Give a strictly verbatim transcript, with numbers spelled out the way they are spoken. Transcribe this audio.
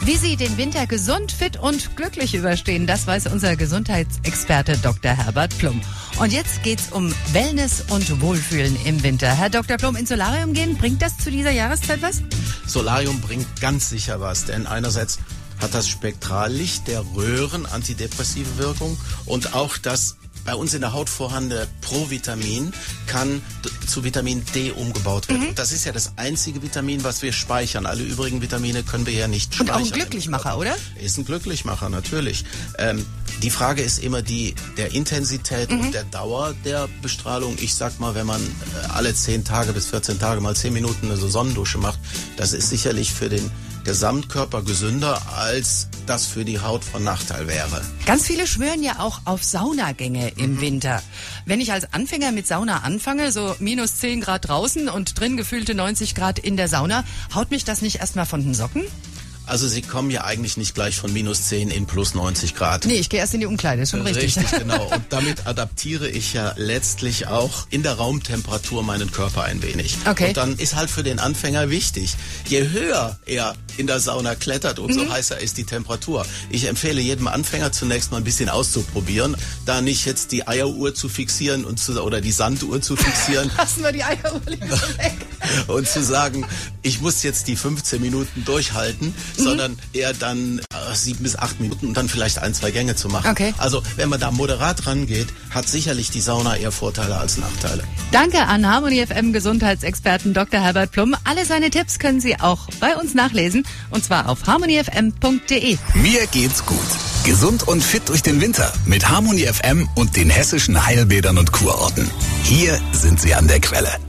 Wie Sie den Winter gesund, fit und glücklich überstehen, das weiß unser Gesundheitsexperte Doktor Herbert Plum. Und jetzt geht's um Wellness und Wohlfühlen im Winter. Herr Doktor Plum, ins Solarium gehen, bringt das zu dieser Jahreszeit was? Solarium bringt ganz sicher was, denn einerseits hat das Spektrallicht der Röhren antidepressive Wirkung und auch das bei uns in der Haut vorhandene Provitamin kann zu Vitamin D umgebaut werden. Mhm. Das ist ja das einzige Vitamin, was wir speichern. Alle übrigen Vitamine können wir ja nicht speichern. Und auch ein Glücklichmacher, oder? Ist ein Glücklichmacher, natürlich. Ähm, die Frage ist immer die der Intensität mhm. und der Dauer der Bestrahlung. Ich sag mal, wenn man äh, alle zehn Tage bis vierzehn Tage mal zehn Minuten eine so Sonnendusche macht, das ist sicherlich für den Gesamtkörper gesünder, als das für die Haut von Nachteil wäre. Ganz viele schwören ja auch auf Saunagänge im mhm. Winter. Wenn ich als Anfänger mit Sauna anfange, so minus zehn Grad draußen und drin gefühlte neunzig Grad in der Sauna, haut mich das nicht erstmal von den Socken? Also Sie kommen ja eigentlich nicht gleich von minus zehn in plus neunzig Grad. Nee, ich gehe erst in die Umkleide, ist schon richtig. Richtig, genau. Und damit adaptiere ich ja letztlich auch in der Raumtemperatur meinen Körper ein wenig. Okay. Und dann ist halt für den Anfänger wichtig, je höher er in der Sauna klettert, umso mhm. heißer ist die Temperatur. Ich empfehle jedem Anfänger zunächst mal ein bisschen auszuprobieren, da nicht jetzt die Eieruhr zu fixieren und zu, oder die Sanduhr zu fixieren. Lassen wir die Eieruhr lieber weg. Und zu sagen, ich muss jetzt die fünfzehn Minuten durchhalten, mhm. sondern eher dann äh, sieben bis acht Minuten und dann vielleicht ein, zwei Gänge zu machen. Okay. Also wenn man da moderat rangeht, hat sicherlich die Sauna eher Vorteile als Nachteile. Danke an Harmony F M Gesundheitsexperten Doktor Herbert Plum. Alle seine Tipps können Sie auch bei uns nachlesen, und zwar auf harmony f m punkt d e. Mir geht's gut. Gesund und fit durch den Winter mit Harmony F M und den hessischen Heilbädern und Kurorten. Hier sind Sie an der Quelle.